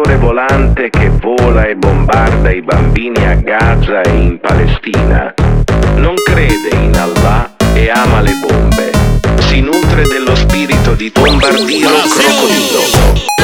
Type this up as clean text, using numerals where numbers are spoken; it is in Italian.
trattore volante che vola e bombarda i bambini a Gaza e in Palestina. Non crede in Allah e ama le bombe. Si nutre dello spirito di Bombardiro Crocodilo.